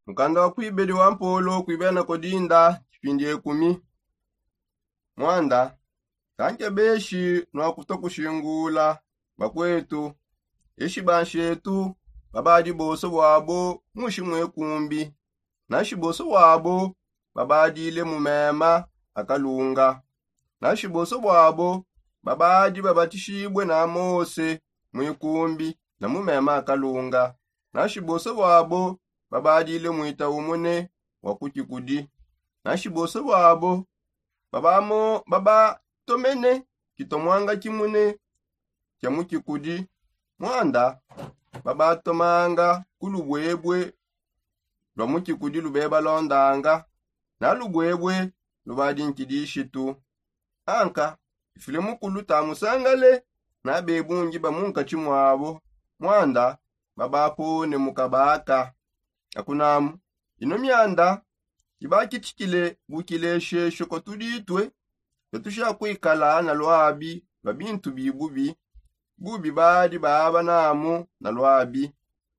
Mukanda wa kuibedi wa mpolo kuibena kodinda chipindi 10. Mwanda kanke beshi nwa kutokushingula bakwetu ishi banshetu babadi boso wabo mushi mwekumbi nashi boso wabo babadi ile mumema akalunga nashi boso wabo babadi babatishibwe na mose mwikumbi na mumema akalunga nashi boso wabo babadi ile mwita umune wakukikudi nashi boso wabo baba tomene kitomwanga kimune kya mukikudi mwanda baba tomanga kulubwebwe lwa mukikudi lubeba londanga na lubwebwe lubadi nkidishitu anka ifile mukulu tamusangale na bebungi bamunka chimwabo mwanda baba pone mukabaka akunamu ino myanda kibaki chikile bukileshe shoko tuditwe yatusha kuikala na lwabi babintu bibubi bubi badi baba namu na lwabi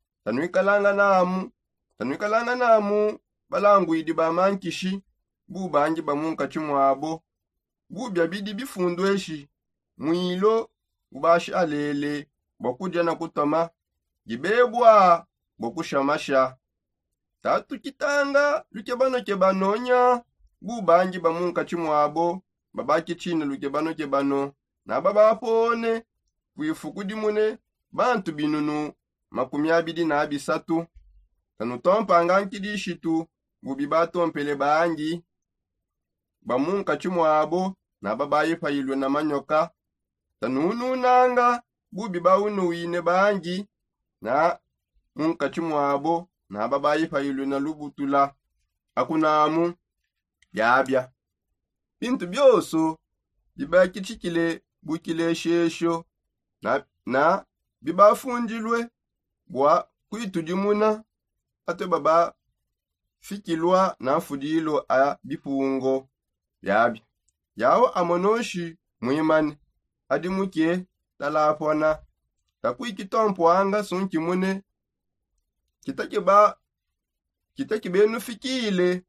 tanuikalanga namu balangu idi bamankishi bubanji bamunka chimwabo bubya bidi bifundweshi mwilo ubashi alele bokuja na kutoma gibebwa bokushamasha tatu kitanga lukebano kebanonya bubanji bamunka chimwabo babaki chine lukebano kebano na baba pone kuifukudi mune bantu binunu 23 tanu tompanga nkidishitu bubi batompele banji bamunka chimwabo na baba yipayilwe na manyoka tanunu nanga bubi baunuwine banji na munka chimwabo na baba yipayilwe na lubutula akunamu byabya bintu byoso bibaki chikile bukile shesho na bibafundilwe bwa kuitujimuna ate baba fikilwa na fudilo a bipungo byabya yawo amonoshi mwimane adimukie talapona takuikitompo anga sunkimune kitakibenu fikile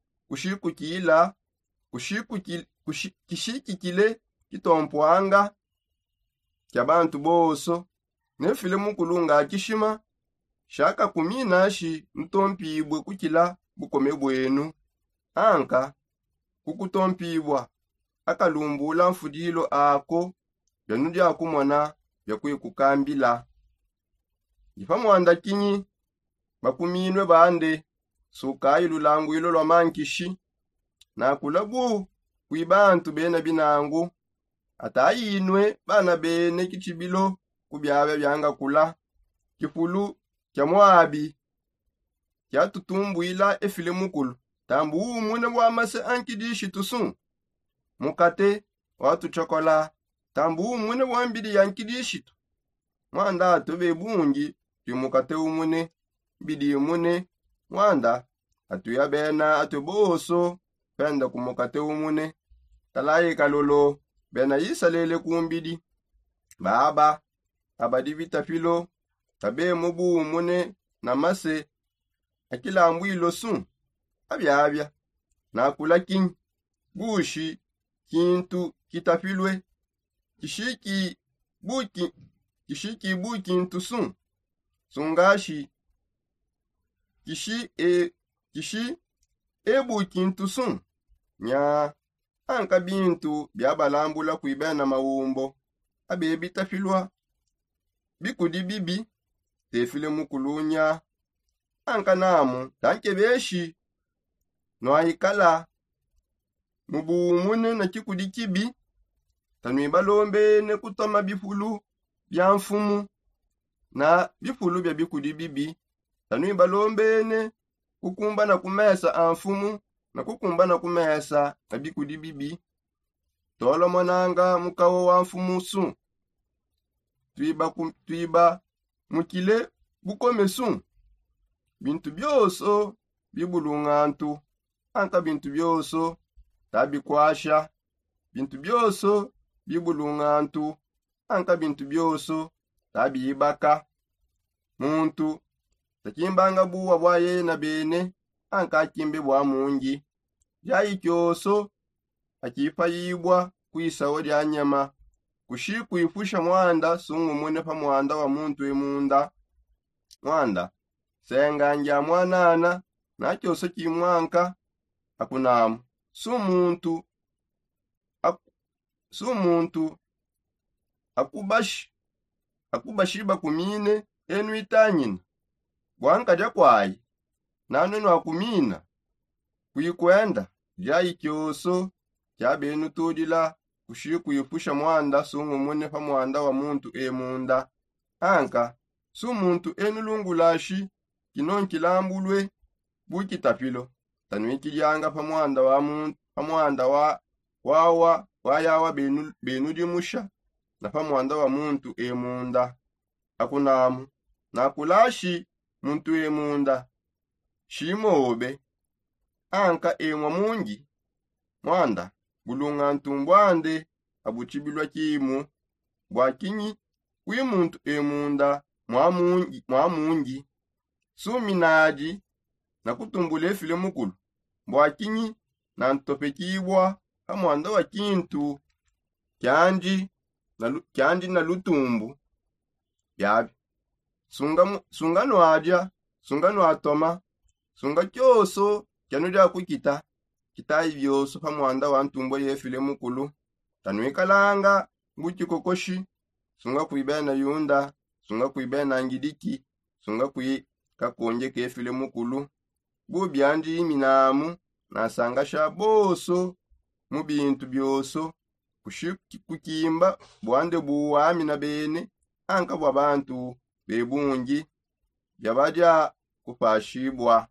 kishikikile kitompo anga kya bantu boso nefile mukulunga akishima shaka kuminashi mtompibwe kukila bukome bwenu anka kukutompibwa akalumbula mfudilo ako byanu byakumona byakuikukambila ifamwanda kinyi bakuminwe bande sukayi lulangu ilo lwa mankishi na kulabu kuibantu bena binangu atayinwe bana bene kichibilo kubyabya byanga kula kipulu kya mwabi kya tutumbwila efile mukulu tambu umune bwamase ankidishi tusu mukate watu chokola tambu umune bwambidi yankidishitu mwanda atobe bungi timukate umune bidi umune mwanda atuya bena atoboso penda kumukate umune talaye kalolo bena yisalele kumbidi baba abadi vitafilo tabe mubu umune namase akila mbwilo sun abyabya nakula kin bushi kintu kitafilwe kishiki buki ntusun sungashi kishi buki ntusun nya anka bintu byabalambula kuibena maumbo abe bitafilwa bikudi bibi tefile mukulunya anka namu tanke beshi no aikala mubumune na kikudi kibi tanwi balombe ne kutoma bifulu bya mfumu na bifulu bya bikudi bibi tanwi balombe ne kukumba na kumesa amfumu na kukumba na kumesa na bikudi bibi tolo monanga mukawo wa mfumu su twiba mukile bukome su bintu byoso bibulungantu anka bintu byoso tabikwasha bintu byoso bibulungantu anka bintu byoso tabibaka muntu takimbanga buwa bwaye na bene anka akimbe bwa mungi jayi kyoso akifayibwa kuisawo lya nyama kushi kuifusha mwanda sungu mwene pa mwanda wa muntu emunda mwanda senganja mwanana na kyoso kimwanka akunamu sumuntu akubashiba kumine enu itanyina bwanka jakwayi nanwenu akumina kuikwenda jayi kyoso jabenu tudila kushi kuifusha mwanda sungu mwene pa mwanda wa muntu emunda anka sumuntu enu lungulashi kinonkilambulwe bukitapilo tanwikilyanga pa mwanda wa muntu pa mwanda wayawa benu dimusha na pa mwanda wa muntu emunda akunamu na kulashi muntu emunda shimobe anka emwa mungi mwanda bulunga ntumbwande abuchibilwa kimu bwakinyi kwi muntu emunda mwa mungi suminaji na kutumbula efile mukulu bwakinyi na ntopekibwa pa mwanda wa kintu kyanji na lutumbu yabi sungano aja sungano atoma sunga kyoso kyanulya kukita kitayi byoso pa mwanda wa ntumbo yefile mukulu tanwikalanga ngukikokoshi sunga kuibena yunda sunga kuibena ngidiki sunga kakonje kefile mukulu bubyanji iminamu nasanga shaboso mu bintu byoso kukimba bwande buwami na bene anka bwa bantu bebungi byabaja kupashibwa